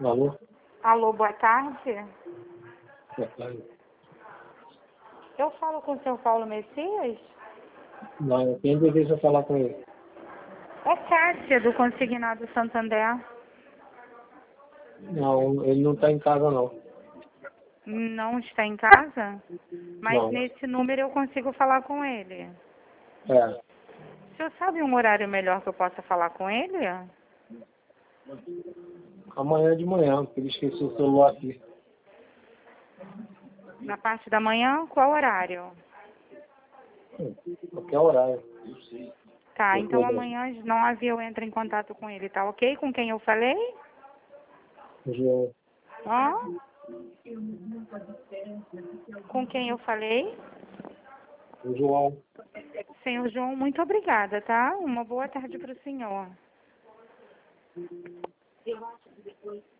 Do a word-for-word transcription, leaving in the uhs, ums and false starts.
Alô? Alô, boa tarde. Boa tarde. Eu falo com o senhor Paulo Messias? Não, quem deseja falar com ele? É Kátia, do Consignado Santander. Não, ele não está em casa, não. Não está em casa? Mas Não. nesse número eu consigo falar com ele. É. O senhor sabe um horário melhor que eu possa falar com ele? Amanhã de manhã, porque ele esqueceu o celular aqui. Na parte da manhã, qual horário? Hum, Qualquer horário. Tá, então Depois da- amanhã às nove eu entro em contato com ele, tá ok? Com quem eu falei? João. Hã? Com quem eu falei? O João. Senhor João, muito obrigada, tá? Uma boa tarde para o senhor.